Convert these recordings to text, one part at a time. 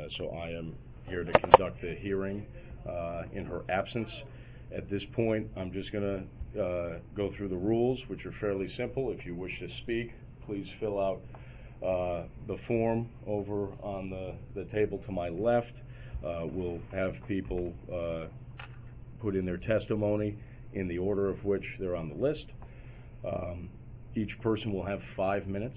so I am here to conduct the hearing in her absence. At this point, I'm just going to go through the rules, which are fairly simple. If you wish to speak, please fill out the form over on the table to my left. We'll have people put in their testimony in the order of which they're on the list. Each person will have 5 minutes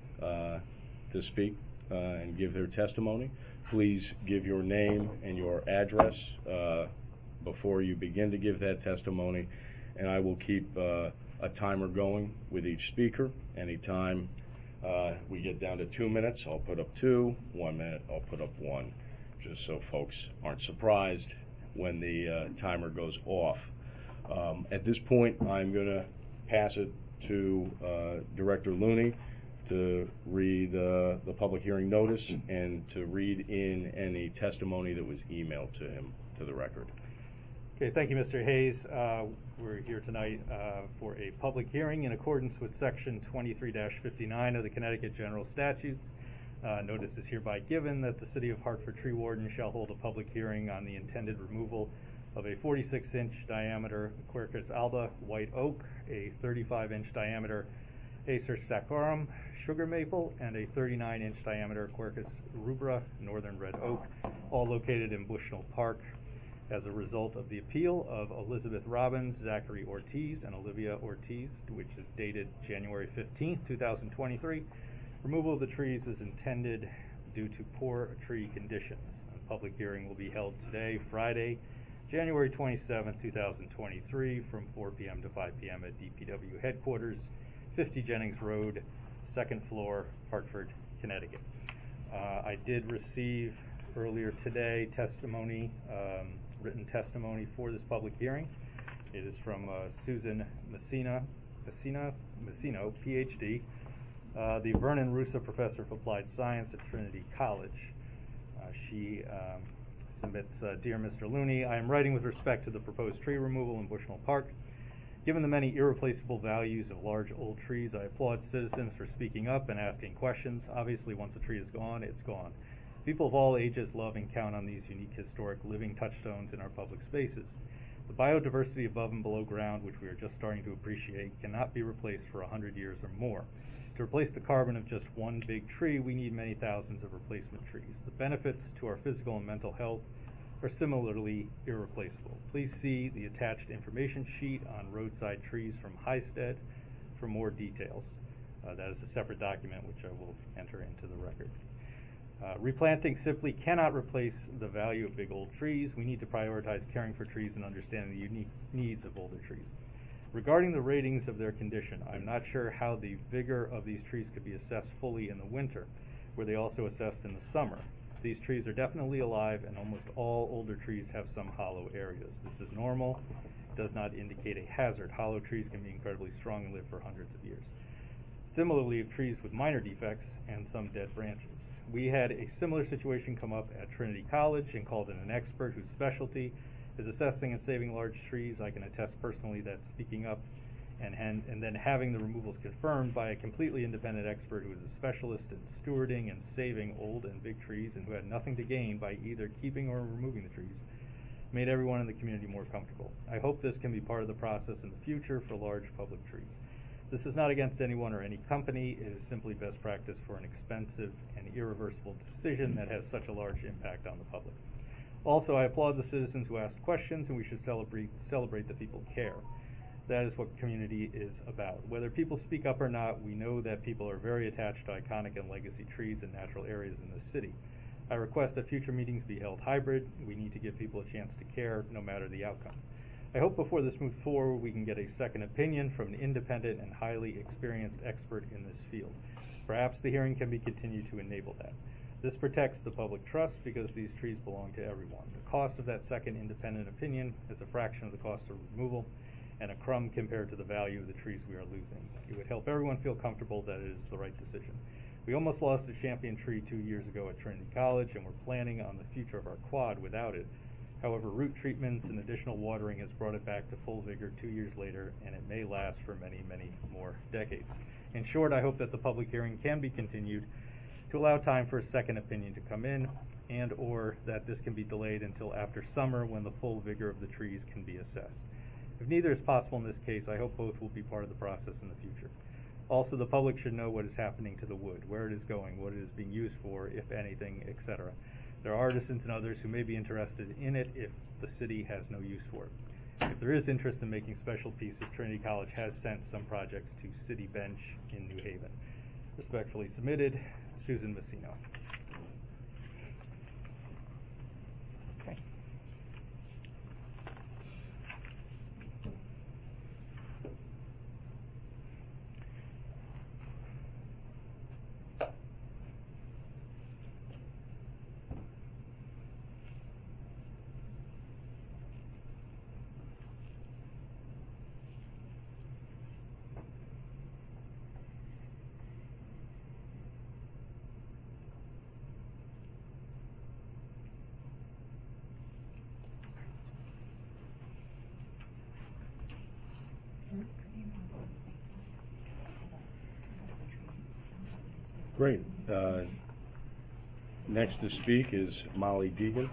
to speak and give their testimony. Please give your name and your address before you begin to give that testimony, and I will keep a timer going with each speaker. Anytime we get down to 2 minutes, I'll put up 2. 1 minute, I'll put up 1, just so folks aren't surprised when the timer goes off. At this point, I'm going to pass it to Director Looney to read the public hearing notice and to read in any testimony that was emailed to him to the record. Okay, thank you, Mr. Hayes. We're here tonight for a public hearing in accordance with Section 23-59 of the Connecticut General Statutes. Notice is hereby given that the City of Hartford Tree Warden shall hold a public hearing on the intended removal of a 46-inch diameter Quercus alba white oak, a 35-inch diameter Acer saccharum sugar maple, and a 39-inch diameter Quercus rubra northern red oak, all located in Bushnell Park. As a result of the appeal of Elizabeth Robbins, Zachary Ortiz, and Olivia Ortiz, which is dated January 15, 2023, removal of the trees is intended due to poor tree conditions. A public hearing will be held today, Friday, January 27, 2023, from 4 p.m. to 5 p.m. at DPW headquarters, 50 Jennings Road, 2nd floor, Hartford, Connecticut. I did receive earlier today testimony, written testimony for this public hearing. It is from Susan Messino, PhD, the Vernon Russo Professor of Applied Science at Trinity College. She submits, Dear Mr. Looney, I am writing with respect to the proposed tree removal in Bushnell Park. Given the many irreplaceable values of large old trees, I applaud citizens for speaking up and asking questions. Obviously, once a tree is gone, it's gone. People of all ages love and count on these unique historic living touchstones in our public spaces. The biodiversity above and below ground, which we are just starting to appreciate, cannot be replaced for 100 years or more. To replace the carbon of just one big tree, we need many thousands of replacement trees. The benefits to our physical and mental health are similarly irreplaceable. Please see the attached information sheet on roadside trees from Highstead for more details. That is a separate document which I will enter into the record. Replanting simply cannot replace the value of big old trees. We need to prioritize caring for trees and understanding the unique needs of older trees. Regarding the ratings of their condition, I'm not sure how the vigor of these trees could be assessed fully in the winter. Were they also assessed in the summer? These trees are definitely alive, and almost all older trees have some hollow areas. This is normal, does not indicate a hazard. Hollow trees can be incredibly strong and live for hundreds of years. Similarly, of trees with minor defects and some dead branches. We had a similar situation come up at Trinity College and called in an expert whose specialty is assessing and saving large trees. I can attest personally that speaking up and then having the removals confirmed by a completely independent expert who is a specialist in stewarding and saving old and big trees and who had nothing to gain by either keeping or removing the trees made everyone in the community more comfortable. I hope this can be part of the process in the future for large public trees. This is not against anyone or any company. It is simply best practice for an expensive and irreversible decision that has such a large impact on the public. Also, I applaud the citizens who asked questions, and we should celebrate that people care. That is what community is about. Whether people speak up or not, we know that people are very attached to iconic and legacy trees and natural areas in the city. I request that future meetings be held hybrid. We need to give people a chance to care, no matter the outcome. I hope before this moves forward, we can get a second opinion from an independent and highly experienced expert in this field. Perhaps the hearing can be continued to enable that. This protects the public trust because these trees belong to everyone. The cost of that second independent opinion is a fraction of the cost of removal and a crumb compared to the value of the trees we are losing. It would help everyone feel comfortable that it is the right decision. We almost lost a champion tree 2 years ago at Trinity College, and we're planning on the future of our quad without it. However, root treatments and additional watering has brought it back to full vigor 2 years later, and it may last for many, many more decades. In short, I hope that the public hearing can be continued to allow time for a second opinion to come in. and/or that this can be delayed until after summer when the full vigor of the trees can be assessed. If neither is possible in this case, I hope both will be part of the process in the future. Also, the public should know what is happening to the wood, where it is going, what it is being used for, if anything, etc. There are artisans and others who may be interested in it if the city has no use for it. If there is interest in making special pieces, Trinity College has sent some projects to City Bench in New Haven. Respectfully submitted, Susan Messino. Okay. Great. Next to speak is Molly Deegan.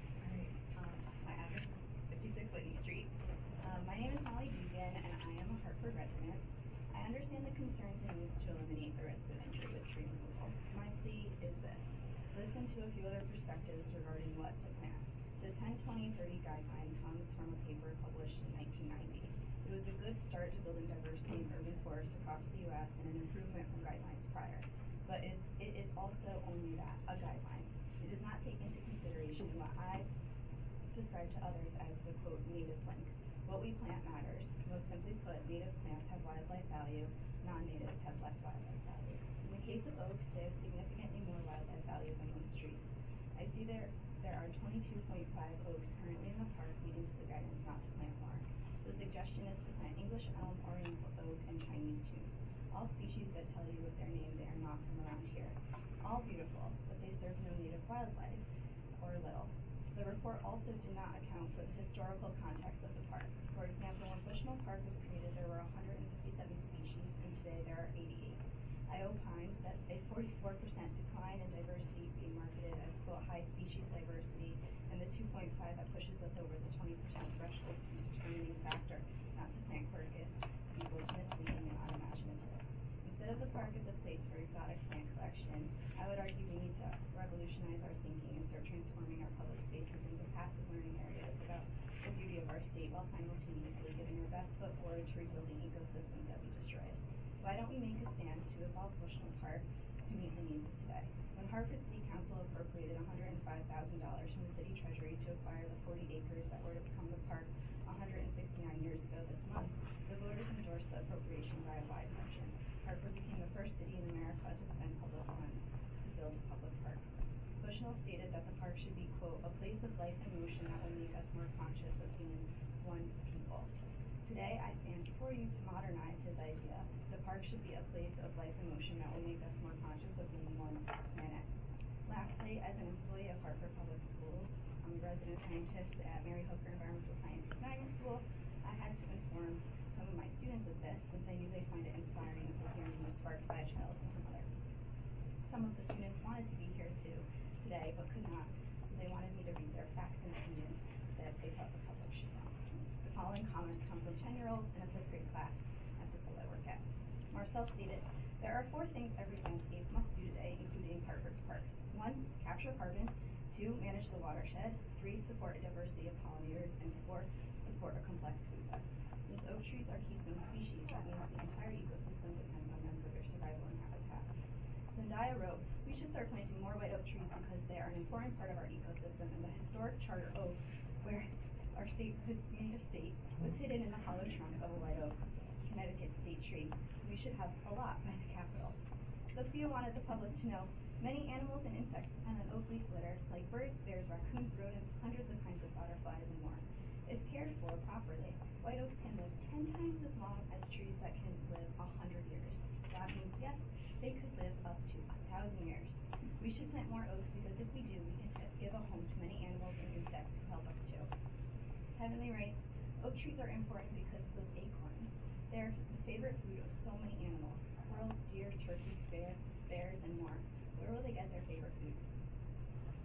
My address is 56 Whitney Street. My name is Molly Deegan, and I am a Hartford resident. I understand the concerns and needs to eliminate the risk of injury with tree removal. My plea is this: listen to a few other perspectives regarding what to plant. The 10-20-30 guideline comes from a paper published in 1990. It was a good start to building diversity in urban forests across the U.S. and an improvement from guidelines prior. But it is also only that, a guideline. It does not take into consideration what I describe to others as the, quote, native link. What we plant matters. Most simply put, native plants have wildlife value, non-natives have less wildlife value. In the case of oaks, they have significantly more wildlife value than most trees. I see there are 22.5 oaks currently in the park, leading to the guidance not to plant more. The suggestion is to plant English elm, oriental oak, and Chinese tune. All species that tell you with their name they are not from around here. All beautiful, but they serve no native wildlife, or little. The report also did not account for the historical context of the park. For example, when Bushnell Park was created, there were 157 species, and today there are 88. I opine that a 44% decline in diversity being marketed as, quote, high species diversity, and the 2.5 that pushes us over the 20% threshold to be a determining factor not to plant quercus be both misleading and unimaginative. Instead of the park as a place for exotic plant collection, I would argue we need to revolutionize our thinking and start transforming our public spaces into passive learning areas about the beauty of our state while simultaneously giving our best foot forward to rebuilding ecosystems that we destroyed. Why don't we make a stand to evolve Bushnell Park to meet the needs of today? When Hartford City Council appropriated $105,000 from the city treasury to acquire the 40 acres that were to become the park 169 years ago this month, the voters endorsed the appropriation by a wide margin. Hartford became the first city in America to spend public funds to build a public park. Bushnell stated that the park should be, quote, a place of life and motion that will make us more conscious of being one people. Today, I stand before you to modernize his idea. The park should be a place of life and motion that will make us more conscious of being one planet. Lastly, as an employee of Hartford Public Schools, I'm a resident scientist at Mary Hooker Environmental Sciences Magnet School. I had to inform some of my students of this since I knew they find it inspiring if their hearing was sparked by a child and her mother. Some of the students wanted to be here too today but could not, so they wanted me to read their facts and opinions that they thought the public should know. The following comments come from 10-year-olds in a 5th grade class at the school I work at. Marcel stated, there are 4 things every landscape must do today, including Hartford's parks. 1, capture carbon. 2, manage the watershed. 3, support a diversity of pollinators. And 4, support a complex food web. Since oak trees are keystone species, that means the entire ecosystem depends on them for their survival and habitat. Zendaya wrote, we should start planting more white oak trees because they are an important part of our ecosystem, and the historic charter oak, where our state being a state, was hidden in the hollow trunk of a white oak, Connecticut state tree. We should have a lot by the Capitol. Sophia wanted the public to know many animals and insects depend on oak leaf litter, like birds, bears, raccoons, rodents, hundreds of kinds of butterflies, and more. If cared for properly, white oaks can live 10 times as long as trees that can live 100 years. That means, yes, they could live up to 1,000 years. We should plant more oaks because if we do, we can give a home to many animals and insects who help us too. Heavenly writes, oak trees are important because of those acorns. They're the favorite food of so many animals: squirrels, deer, turkeys, bears, and more. Where will they get their favorite food?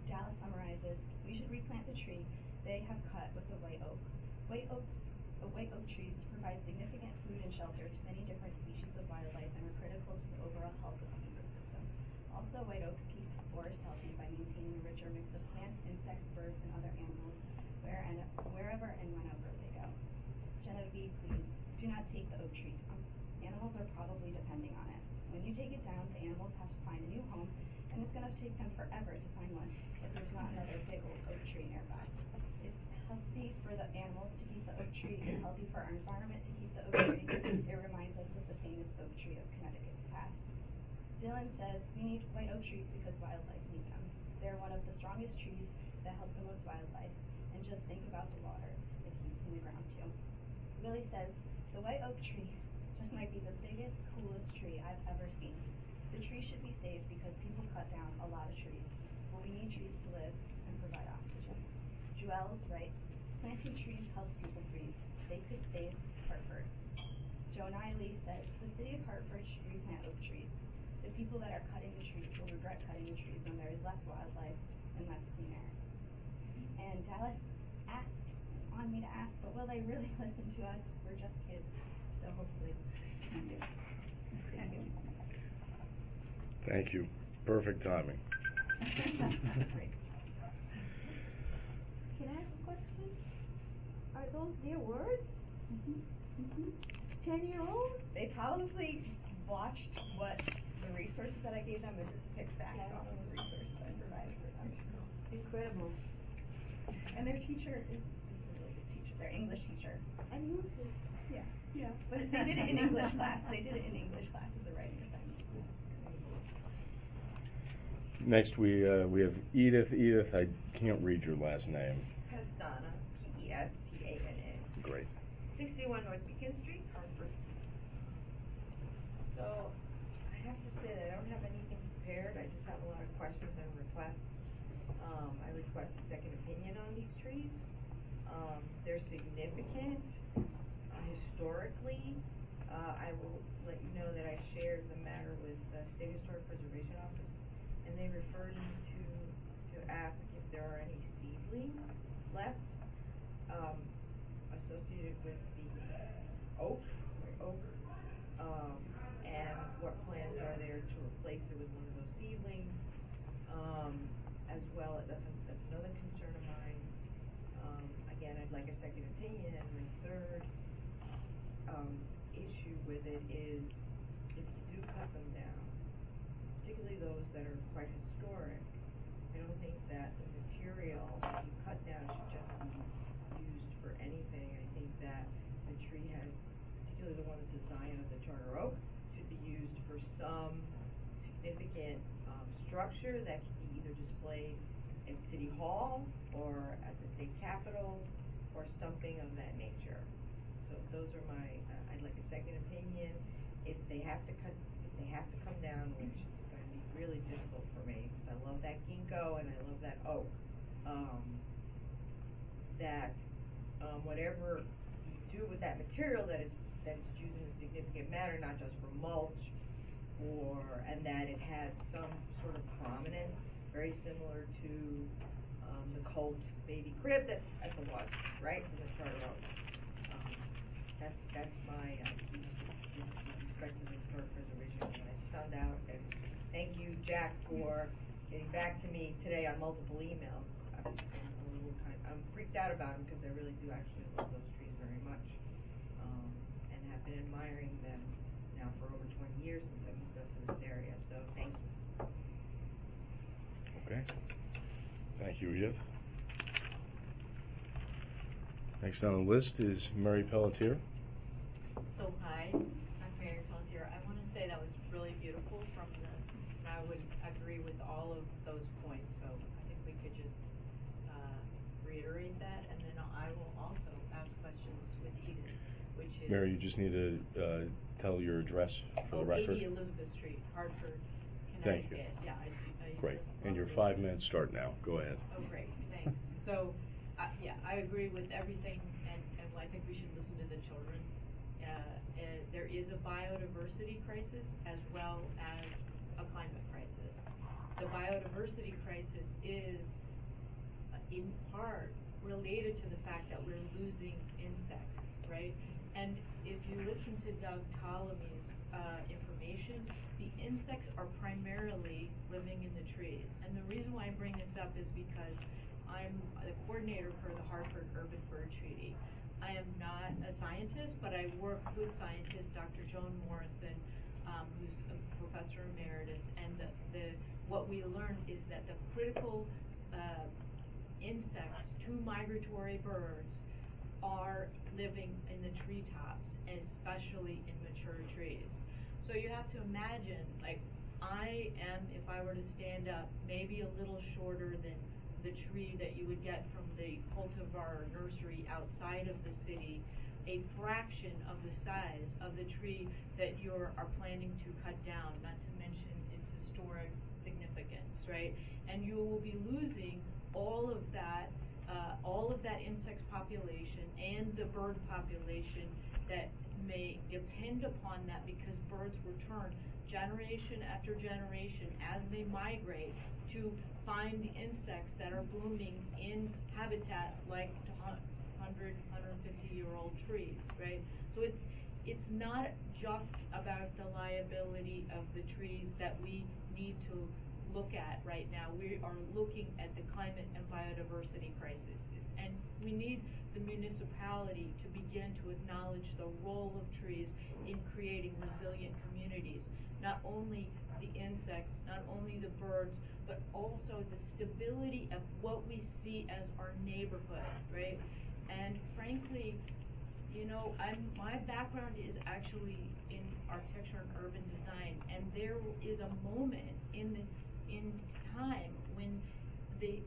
Dallas summarizes, we should replant the tree they have cut with the white oak. White oak trees provide significant food and shelter to many different species of wildlife and are critical to the overall health of the ecosystem. Also, white oaks keep forests healthy by maintaining a richer mix of plants, insects, birds, and other animals wherever and whenever they go. Genevieve, please, do not take the oak tree down. Animals are probably depending on it. When you take it down, the animals have to find a new home, and it's going to take them forever to find one if there's not another big old oak tree nearby. It's healthy for the animals to keep the oak tree. It's healthy for our environment to keep the oak tree. It reminds us of the famous oak tree of Connecticut's past. Dylan says, we need white oak trees because wildlife need them. They're one of the strongest trees that help the most wildlife. And just think about the water it keeps in the ground too. Willie says, the white oak tree just might be the biggest, coolest tree I've ever seen. The tree should be saved because people cut down a lot of trees. But we need trees to live and provide oxygen. Joelle writes, planting trees helps people breathe. They could save Hartford. Joe Niley says, the city of Hartford should replant oak trees. The people that are cutting the trees will regret cutting the trees when there is less wildlife and less clean air. And Dallas on me to ask, but will they really listen to us? We're just kids, so hopefully they do. Thank you. Thank you. Perfect timing. Great. Can I ask a question? Are those their words? 10-year-olds? They probably watched what the resources that I gave them and just picked facts off of the resources I provided for them. Incredible. And their teacher is a really good teacher. Their English teacher. And you too. Yeah. But they did it in English class. They did it in English class as a writing assignment. Next, we have Edith. Edith, I can't read your last name. Pestana, P-E-S-T-A-N-A. Great. 61 North Beacon Street, Hartford. So, I have to say that I don't have anything prepared. I just have a lot of questions and requests. I request a second opinion on these trees. They're significant historically. I will let you know that I shared the matter with the State Historic Preservation Office, and they referred me to ask if there are any seedlings left associated with the oak, and what plans are there to replace it with one of those seedlings, as well. That's another concern of mine. Again, I'd like a second opinion. And my third issue with it is if you do cut them down, particularly those that are quite historic, I don't think that the material that you cut down should just be used for anything. I think that the tree has, particularly the one that's a Zion of the Charter Oak, should be used for some significant structure that can be either displayed in City Hall or at the state capitol or something of that nature. So those are my. I'd like a second opinion. If they have to come down, which is going to be really difficult for me because I love that ginkgo and I love that oak. Whatever you do with that material, that it's used in a significant manner, not just for mulch, and that it has some sort of prominence, very similar to the Colt baby crib that's at the lodge, right, from the Charter Oak. That's my with respect to the historic preservation. When I found out, and thank you, Jack, for getting back to me today on multiple emails. I'm freaked out about them because I really do actually love those trees very much, and have been admiring them now for over 20 years since I moved up to this area. So thank you. Okay. Thank you, Edith. Next on the list is Mary Pelletier. So hi, I'm Mary Pelletier. I want to say that was really beautiful and I would agree with all of those points. So I think we could just reiterate that, and then I will also ask questions with Edith, which is... Mary, you just need to tell your address for the record. 80 Elizabeth Street, Hartford, Thank Connecticut. you. Yeah, I Great. And your 5 minutes start now. Go ahead. Oh, great. Thanks. So, yeah, I agree with everything, and I think we should listen to the children. There is a biodiversity crisis as well as a climate crisis. The biodiversity crisis is part related to the fact that we're losing insects, right? And if you listen to Doug Ptolemy's information, the insects are primarily living in the trees. And the reason why I bring this up is because I'm the coordinator for the Hartford Urban Bird Treaty. I am not a scientist, but I work with scientist Dr. Joan Morrison, who's a professor emeritus, and what we learned is that the critical insects to migratory birds are living in the treetops, especially in mature trees. So you have to imagine, like, I am, if I were to stand up, maybe a little shorter than the tree that you would get from the cultivar nursery outside of the city, a fraction of the size of the tree that you are planning to cut down, not to mention its historic significance, right? And you will be losing all of that insect population and the bird population that may depend upon that, because birds return generation after generation as they migrate to find insects that are blooming in habitat like 100, 150-year-old trees, right? So it's not just about the liability of the trees that we need to look at right now. We are looking at the climate and biodiversity crisis, and we need the municipality to begin to acknowledge the role of trees in creating resilient communities. Not only the insects, not only the birds, but also the stability of what we see as our neighborhood, right? And frankly, you know, my background is actually in architecture and urban design, and there is a moment in time when the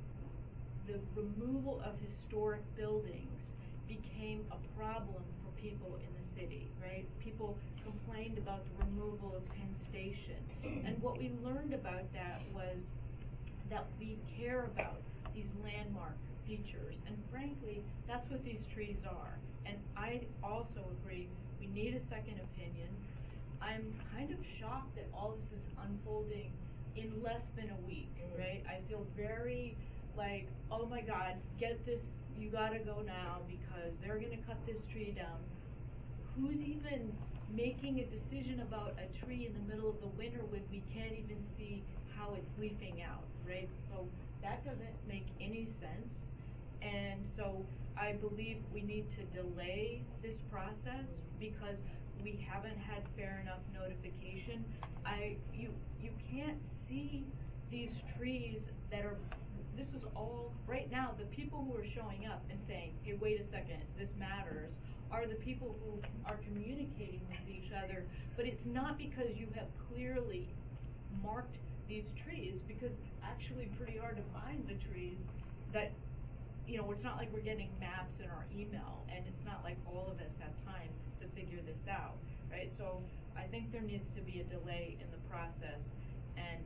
removal of historic buildings became a problem for people in the city, right? People complained about the removal of Penn Station. And what we learned about that was that we care about these landmark features. And frankly, that's what these trees are. And I also agree we need a second opinion. I'm kind of shocked that all this is unfolding in less than a week, right? I feel very like, oh my God, get this, you gotta go now because they're gonna cut this tree down. Who's even making a decision about a tree in the middle of the winter when we can't even see how it's leafing out, right? So that doesn't make any sense. And so I believe we need to delay this process because we haven't had fair enough notification. You can't see these trees that are, this is all, right now, the people who are showing up and saying, hey, wait a second, this matters, are the people who are communicating with each other. But it's not because you have clearly marked these trees, because it's actually pretty hard to find the trees that, you know, it's not like we're getting maps in our email, and it's not like all of us have time to figure this out, right? So I think there needs to be a delay in the process, and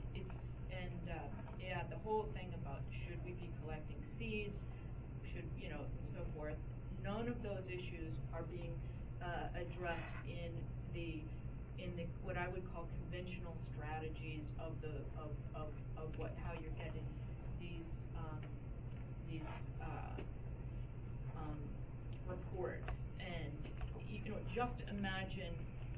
yeah, the whole thing about should we be collecting seeds, should, you know, and so forth, none of those issues are being addressed in the what I would call conventional strategies of how you're getting these reports. And you know, just imagine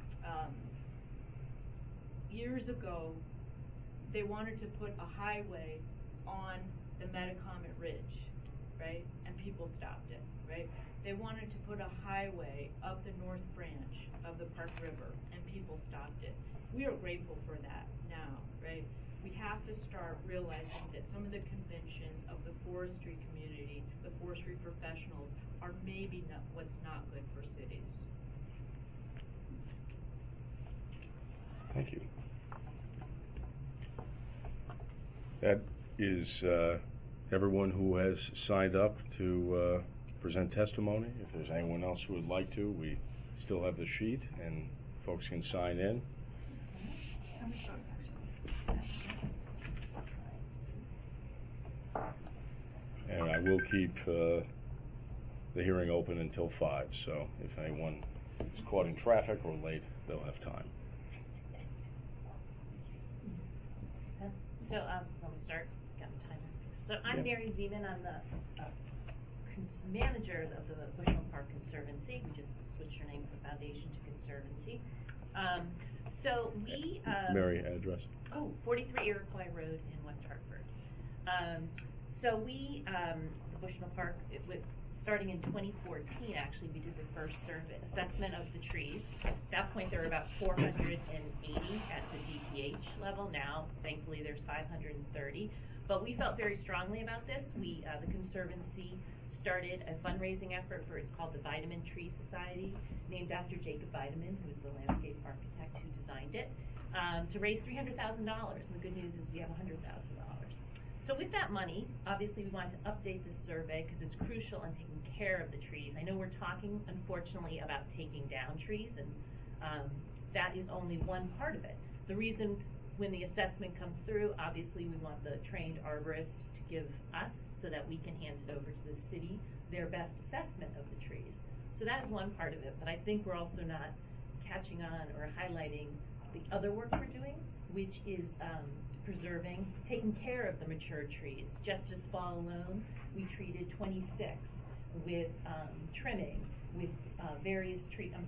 years ago they wanted to put a highway on the Metacomet Ridge, right? And people stopped it, right? They wanted to put a highway up the North Branch of the Park River, and people stopped it. We are grateful for that now, right? We have to start realizing that some of the conventions of the forestry community, the forestry professionals, are maybe not what's not good for cities. Thank you. That is everyone who has signed up to present testimony. If there's anyone else who would like to, we still have the sheet and folks can sign in. And I will keep the hearing open until 5, so if anyone is caught in traffic or late, they'll have time. So, let me start. Got the timer. So I'm Mary Zeman. I'm the manager of the Bushnell Park Conservancy. We just switched our name from Foundation to Conservancy. So we... Mary, address. 43 Iroquois Road in West Hartford. So we, the Bushnell Park, starting in 2014, actually, we did the first survey assessment of the trees. At that point, there were about 480 at the DPH level. Now, thankfully, there's 530. But we felt very strongly about this. We, the Conservancy, started a fundraising effort for, it's called the Vitamin Tree Society, named after Jacob Vitamin, who was the landscape architect who designed it, to raise $300,000. And the good news is we have $100,000. So with that money, obviously we wanted to update this survey because it's crucial in taking care of the trees. I know we're talking, unfortunately, about taking down trees, and that is only one part of it. The reason when the assessment comes through, obviously we want the trained arborist to give us, so that we can hand it over to the city, their best assessment of the trees. So that is one part of it, but I think we're also not catching on or highlighting the other work we're doing, which is preserving, taking care of the mature trees. Just this fall alone, we treated 26 with trimming, with various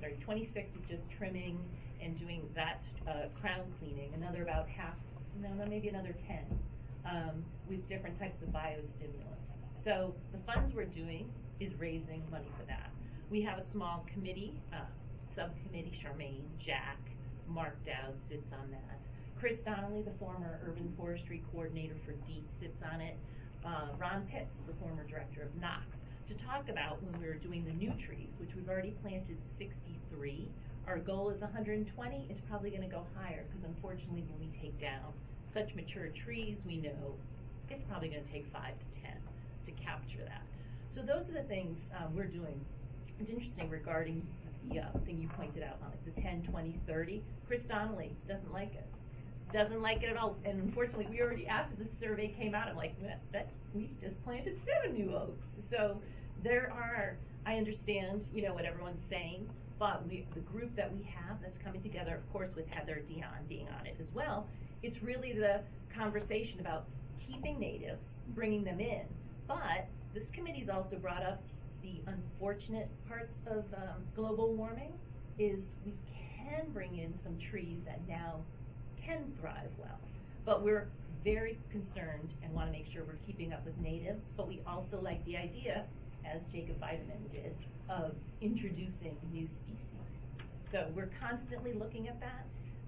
26 with just trimming and doing that crown cleaning, another about maybe another 10 with different types of biostimulants. So the funds we're doing is raising money for that. We have a small committee, subcommittee, Charmaine, Jack, Mark Dowd sits on that. Chris Donnelly, the former urban forestry coordinator for DEET, sits on it. Ron Pitts, the former director of Knox, to talk about when we were doing the new trees, which we've already planted 63. Our goal is 120. It's probably going to go higher because unfortunately when we take down such mature trees, we know it's probably going to take 5 to 10 to capture that. So those are the things we're doing. It's interesting regarding the thing you pointed out on the 10, 20, 30. Chris Donnelly doesn't like it. Doesn't like it at all. And unfortunately, we already, after the survey came out, I'm like, we just planted 7 new oaks. So there are, I understand, what everyone's saying, but the group that we have that's coming together, of course, with Heather Dion being on it as well, it's really the conversation about keeping natives, bringing them in. But this committee's also brought up the unfortunate parts of global warming is we can bring in some trees that now can thrive well. But we're very concerned and want to make sure we're keeping up with natives, but we also like the idea, as Jacob Vitamin did, of introducing new species. So we're constantly looking at that.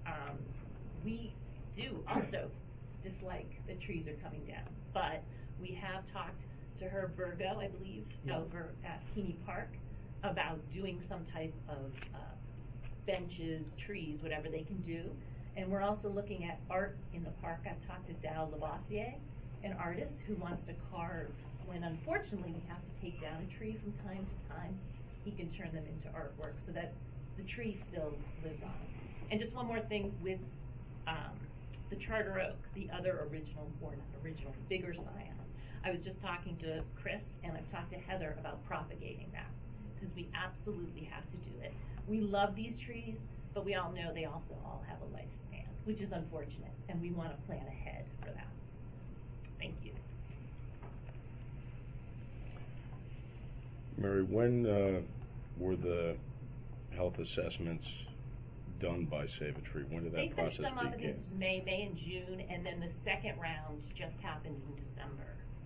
We do also dislike the trees are coming down, but we have talked to Herb Virgo, I believe, over at Keeney Park about doing some type of benches, trees, whatever they can do. And we're also looking at art in the park. I've talked to Dal Lavoisier, an artist who wants to carve. When unfortunately we have to take down a tree from time to time, he can turn them into artwork so that the tree still lives on. And just one more thing with the Charter Oak, the other original, or not original, bigger scion. I was just talking to Chris and I've talked to Heather about propagating that because we absolutely have to do it. We love these trees, but we all know they also all have a lifespan, which is unfortunate, and we want to plan ahead for that. Thank you. Mary, when were the health assessments done by Save a Tree? When did that process begin? They finished them up, I think it was May and June, and then the second round just happened in December.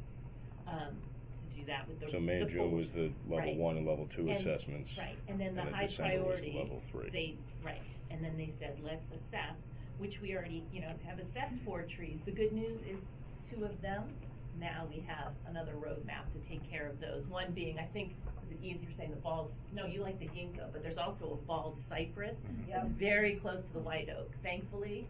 To do that with the So May and June was the level 1 and level 2 assessments. Right, and then the high December priority. Was level 3. And then they said, let's assess, which we already, have assessed 4 trees. The good news is 2 of them. Now we have another roadmap to take care of those. One being, I think, was it Ian, you were saying the bald, no, you like the ginkgo, but there's also a bald cypress. It's very close to the white oak. Thankfully,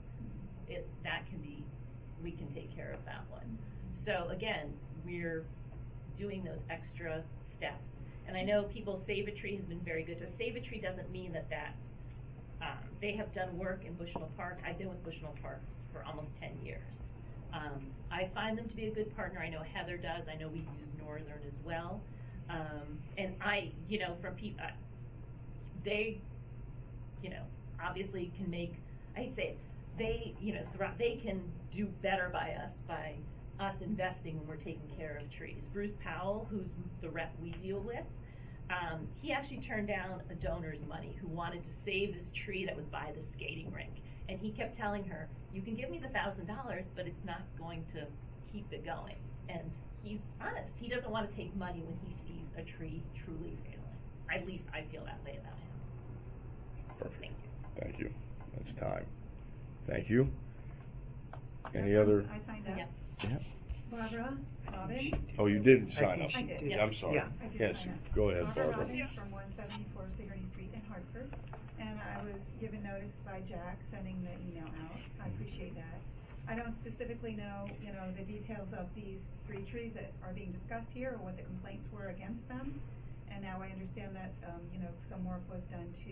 we can take care of that one. So again, we're doing those extra steps. And I know people, Save a Tree has been very good. So Save a Tree doesn't mean that they have done work in Bushnell Park. I've been with Bushnell Park for almost 10 years. I find them to be a good partner. I know Heather does. I know we use Northern as well. And from people, they, obviously can make, I hate to say it, they can do better by us by us investing when we're taking care of trees. Bruce Powell, who's the rep we deal with, he actually turned down a donor's money who wanted to save this tree that was by the skating rink. And he kept telling her, you can give me the $1,000, but it's not going to keep it going. And he's honest. He doesn't want to take money when he sees a tree truly failing. At least I feel that way about him. Perfect. Thank you. Thank you. That's time. Thank you. Any other? I signed up. Yeah. Yeah. Barbara Robbins. Oh, you did sign up. I did. Yeah. I'm sorry. I did Yes, sign up. go ahead, Barbara Barbara. Robbins from 174 Sigourney Street in Hartford. And I was given notice by Jack sending the email out. I appreciate that. I don't specifically know, the details of these 3 trees that are being discussed here or what the complaints were against them. And now I understand that, some work was done to,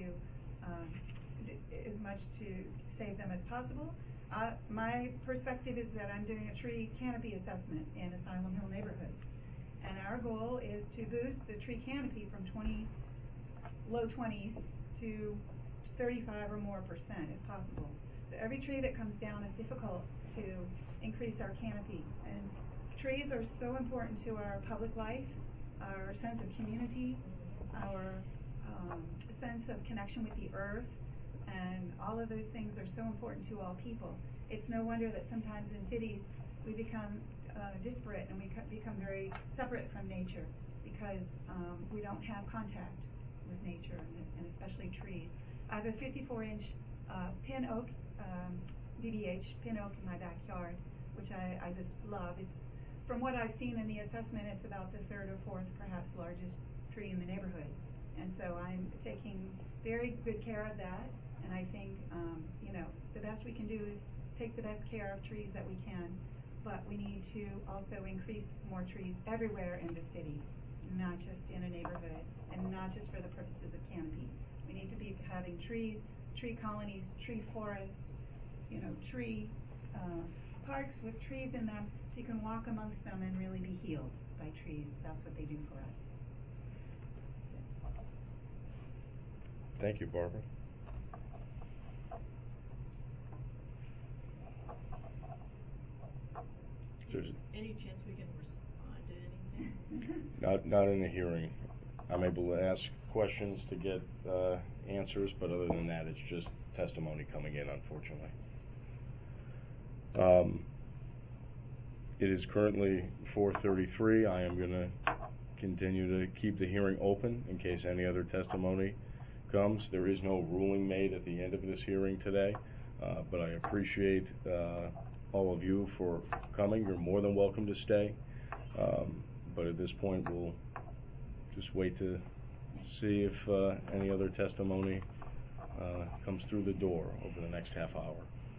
as much to save them as possible. My perspective is that I'm doing a tree canopy assessment in Asylum Hill neighborhood. And our goal is to boost the tree canopy from low 20s to 35 or more percent if possible. So every tree that comes down is difficult to increase our canopy. And trees are so important to our public life, our sense of community, our sense of connection with the earth, and all of those things are so important to all people. It's no wonder that sometimes in cities we become disparate and we become very separate from nature because we don't have contact with nature and especially trees. I have a 54-inch pin oak, DBH pin oak in my backyard, which I just love. It's, from what I've seen in the assessment, it's about the 3rd or 4th perhaps largest tree in the neighborhood. And so I'm taking very good care of that. And I think, the best we can do is take the best care of trees that we can. But we need to also increase more trees everywhere in the city, not just in a neighborhood, and not just for the purposes of canopy. We need to be having trees, tree colonies, tree forests, tree parks with trees in them so you can walk amongst them and really be healed by trees. That's what they do for us. Thank you, Barbara. Any chance we can respond to anything? Not in the hearing. I'm able to ask questions to get answers, but other than that, it's just testimony coming in, unfortunately. It is currently 4:33. I am going to continue to keep the hearing open in case any other testimony comes. There is no ruling made at the end of this hearing today, but I appreciate all of you for coming. You're more than welcome to stay, but at this point we'll just wait to see if any other testimony comes through the door over the next half hour.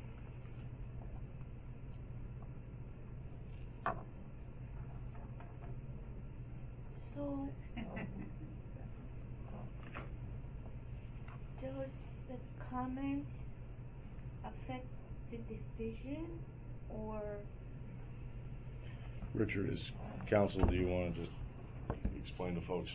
So, does the comment affect the decision, or? Richard, as counsel, do you want to just explain to folks?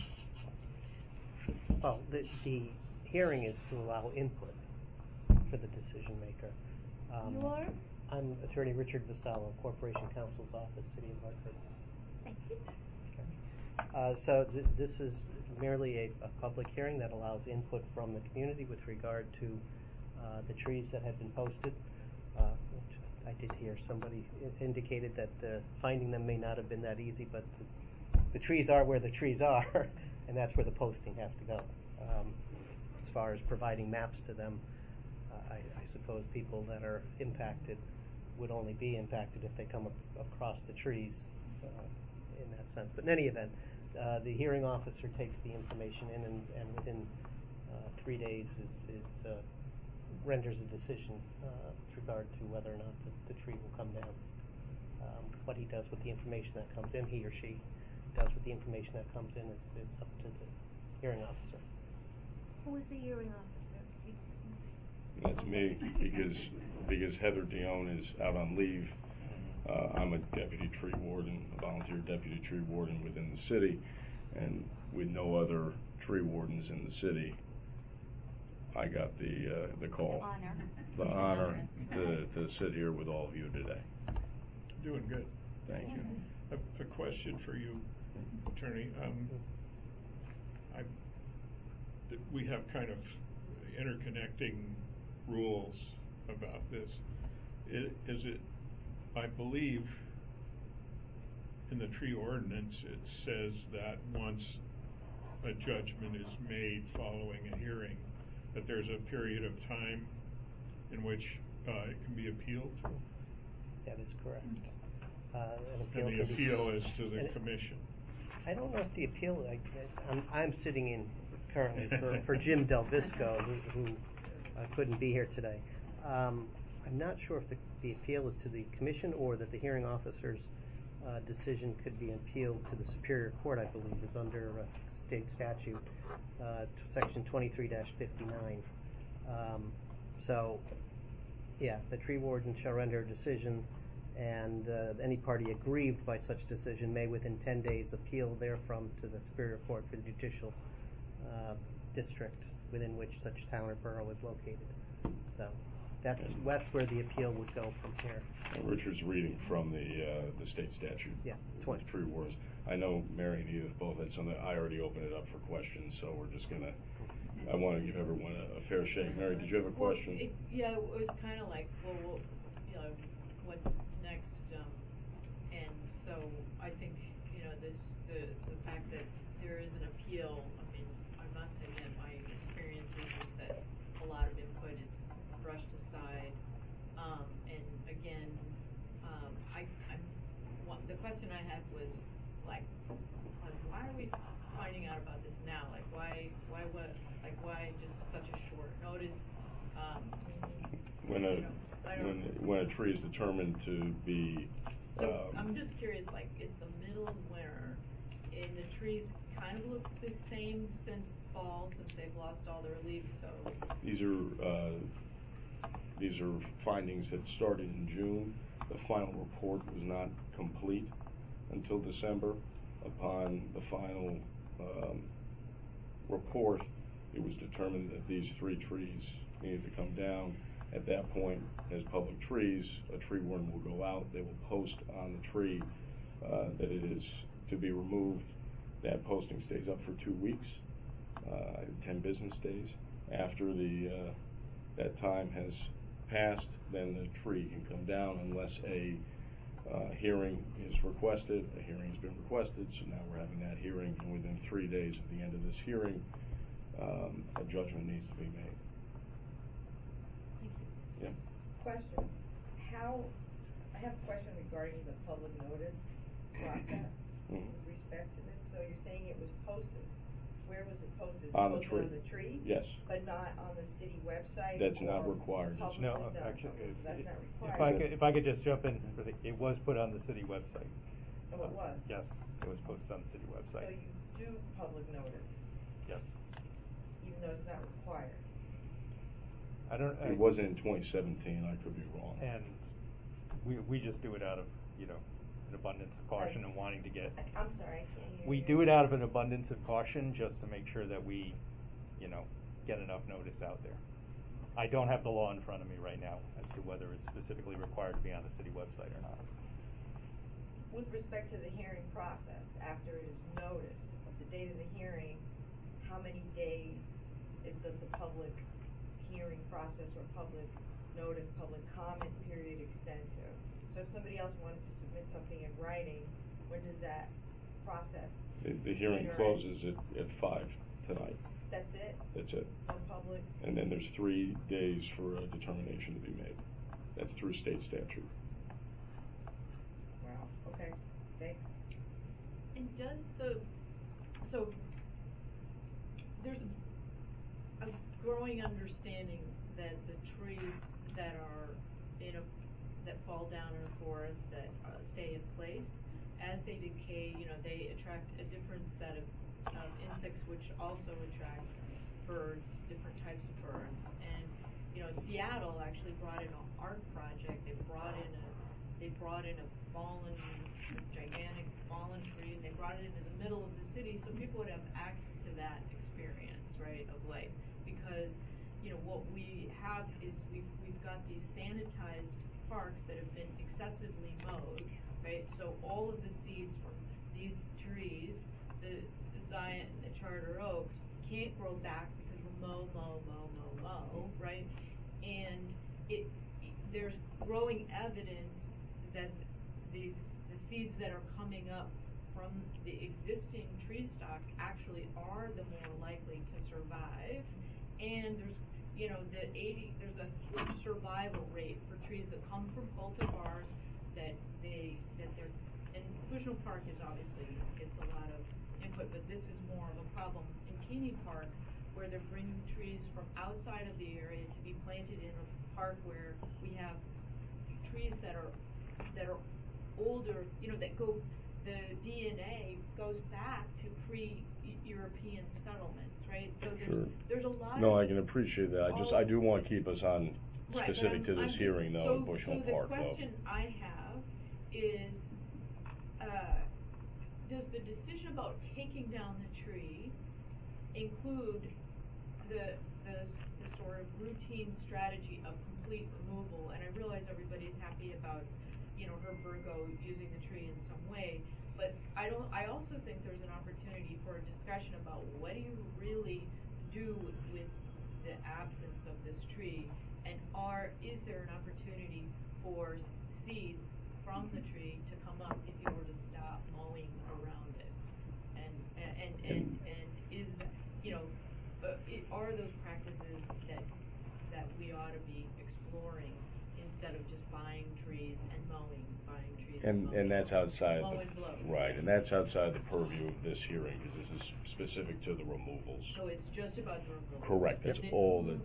Well, the hearing is to allow input for the decision maker. You are? I'm Attorney Richard Vasallo, Corporation Counsel's Office, City of Hartford. Thank you. So this is merely a public hearing that allows input from the community with regard to the trees that have been posted. Which I did hear somebody indicated that finding them may not have been that easy, but the trees are where the trees are, and that's where the posting has to go. As far as providing maps to them, I suppose people that are impacted would only be impacted if they come across the trees in that sense. But in any event, the hearing officer takes the information in and within 3 days renders a decision with regard to whether or not the tree will come down. What he does with the information that comes in, he or she does with the information that comes in, is up to the hearing officer. Who is the hearing officer? That's me, because Heather Dion is out on leave. I'm a deputy tree warden, a volunteer deputy tree warden within the city, and with no other tree wardens in the city, I got the call, the honor to sit here with all of you today. Doing good. Thank you. A question for you, Attorney. We have kind of interconnecting rules about this. I believe in the tree ordinance, it says that once a judgment is made following a hearing, that there's a period of time in which it can be appealed. That is correct. And the appeal is to the commission. I don't know if the appeal, I'm sitting in currently for Jim Del Visco, who couldn't be here today. I'm not sure if the appeal is to the commission or that the hearing officer's decision could be appealed to the Superior Court, I believe, is under state statute, section 23-59. So, yeah, the tree warden shall render a decision, and any party aggrieved by such decision may within 10 days appeal therefrom to the Superior Court for the judicial district within which such town or borough is located. So that's where the appeal would go from here. Richard's reading from the state statute. Yeah, tree wardens. I know Mary and Edith both had something. I already opened it up for questions, so we're just gonna. I want to give everyone a fair shake. Mary, did you have a question? Well, it was kind of like, well, what's next? And so I think, the fact that there is an appeal. I mean, I must admit, my experience is that a lot of input is brushed aside. And again, the question I had was like, why are we finding out about this now? Like, why just such a short notice? When a tree is determined to be. I'm just curious. Like, it's the middle of winter, and the trees kind of look the same since fall, since they've lost all their leaves. So these are findings that started in June. The final report was not complete until December. Upon the final report, it was determined that these 3 trees needed to come down. At that point, as public trees, a tree warden will go out. They will post on the tree that it is to be removed. That posting stays up for 2 weeks, 10 business days. After that time has passed, then the tree can come down unless a hearing is requested. A hearing has been requested, so now we're having that hearing, and within 3 days of the end of this hearing, a judgment needs to be made. Yeah. Question. I have a question regarding the public notice process with respect to this. So you're saying it was posted. Where was it posted? On the tree. On the tree? Yes. But not on the city website? That's not required. No, actually, so that's not required. if I could just jump in, it was put on the city website. Oh, it was? Yes, it was posted on the city website. So you do public notice? Yes. Even though it's not required? It wasn't in 2017. I could be wrong. And we just do it out of an abundance of caution and wanting to get. I'm sorry, I can't hear We you. do it out of an abundance of caution just to make sure that we, get enough notice out there. I don't have the law in front of me right now as to whether it's specifically required to be on the city website or not. With respect to the hearing process, after it is noticed, the date of the hearing, how many days does the public hearing process or public notice, public comment period extend to? So if somebody else wanted to submit something in writing, when does that process? The hearing closes at 5 tonight. That's it? That's it. No public? And then there's 3 days for a determination to be made. That's through state statute. Wow, okay, thanks. And so there's a growing understanding that the trees that are that fall down in a forest that stay in place, as they decay, they attract a different set of insects, which also attract birds, different types of birds. And Seattle actually brought in an art project. They brought in a gigantic fallen tree, and they brought it into the middle of the city, so people would have access to that experience, right, of life. Because what we have is we've got these sanitized parks that have been excessively mowed, right? So all of the seeds from these trees, the Zion, the Charter Oaks, can't grow back because we're mow, right? And there's growing evidence that the seeds that are coming up from the existing tree stock actually are the more likely to survive. And there's, there's a huge survival rate for trees that come from cultivars and Bushnell Park is obviously gets a lot of input, but this is more of a problem in Keeney Park, where they're bringing trees from outside of the area to be planted in a park where we have trees that are older, the DNA goes back to pre-European settlements, right? So there's a lot. No, I can appreciate that. I do want to keep us on right, specific to this hearing, though, in Bushnell Park, So the question I have is, does the decision about taking down the tree include the sort of routine strategy of complete removal? And I realize everybody's happy about, Herb Virgo using the tree in some way, but I also think there's an opportunity for a discussion about what do you really do with the absence of this tree, and is there an opportunity for seeds from the tree to come up if you were to stop mowing around it? And is are those practices that we ought to be exploring instead of just buying trees and mowing, and that's outside right, and that's outside the purview of this hearing, because this is specific to the removals. So it's just about the removals. Correct. That's all that.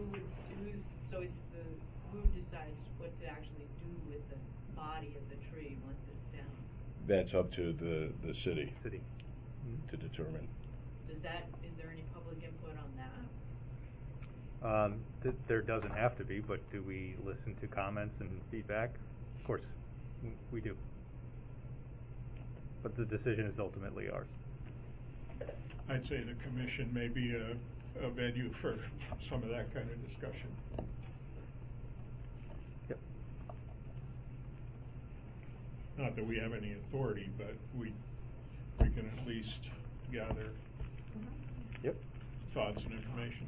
Who decides what to actually do with the body of the tree once it's down? That's up to the city. City. To determine. Is there any public input on that? There doesn't have to be, but do we listen to comments and feedback? Of course, we do. But the decision is ultimately ours. I'd say the commission may be a venue for some of that kind of discussion. Yep. Not that we have any authority, but we can at least gather Yep. thoughts and information.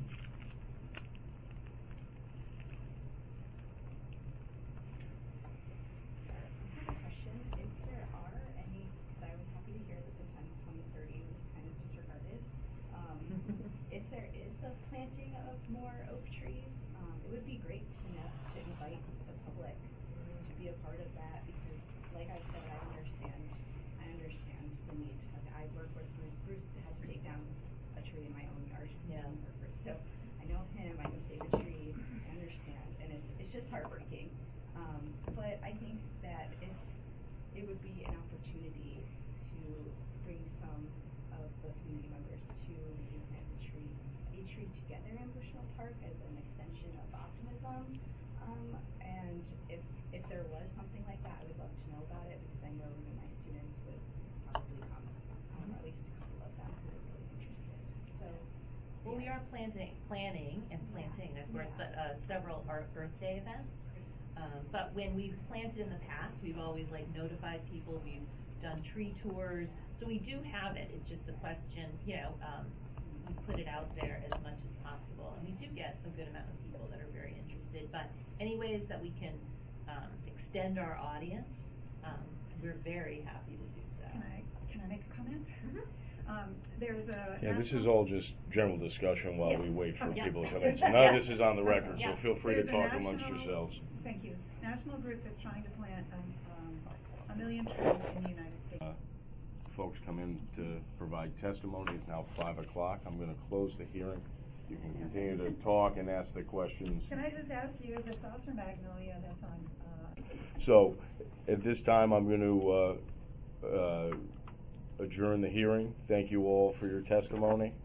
I have a question. If there are any, because I was happy to hear that the 2030 was kind of disregarded. If there is a planting of more oak trees, it would be great to invite the public to be a part of that, because, like I said, I understand the need. I work with Bruce. Bruce had to take down a tree in my own yard. Yeah. So I know him. I know Save a Tree. I understand, and it's just heartbreaking. But I think that it would be an opportunity to bring some of the community members to maybe plant a tree together in Bushnell Park as an extension of optimism. And if there was something like that, I would love to know about it, because I know my students would probably come, at least a couple of them who are really interested. So. Well, we are planning, of course, but several Earth Day events. But when we've planted in the past, we've always notified people. We've done tree tours, so we do have it. It's just the question, we put it out there as much as possible, and we do get a good amount of people that are very interested. But any ways that we can extend our audience, we're very happy to do so. Can I make a comment? Mm-hmm. There's a. This is all just general discussion while we wait for Yeah. people to come in. So none of this is on the record, Yeah. so feel free to There's a talk amongst national- yourselves. Thank you. National group is trying to plant 1 million trees in the United States. Folks come in to provide testimony. It's now 5 o'clock. I'm going to close the hearing. You can continue to talk and ask the questions. Can I just ask you, the saucer magnolia that's on? So, at this time, I'm going to adjourn the hearing. Thank you all for your testimony.